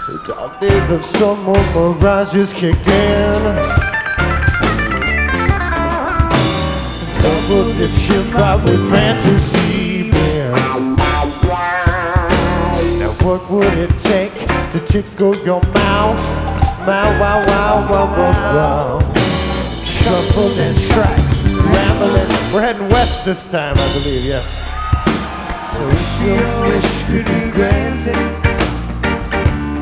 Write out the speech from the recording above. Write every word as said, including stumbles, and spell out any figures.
The dark days of summer mirages kicked in. Double dip ship out with fantasy men. Now what would it take to tickle your mouth? Wow, wow, wow, wow, wow, wow. Shuffled and tracked, rambling. We're heading west this time, I believe, yes. So if your wish could be granted,